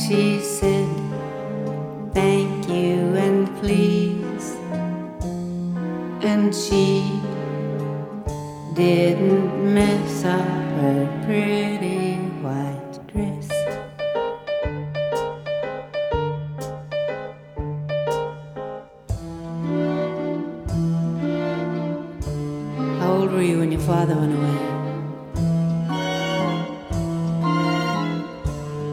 she said thank you and please, and she didn't mess up her pretty white dress. How old were you when your father went away?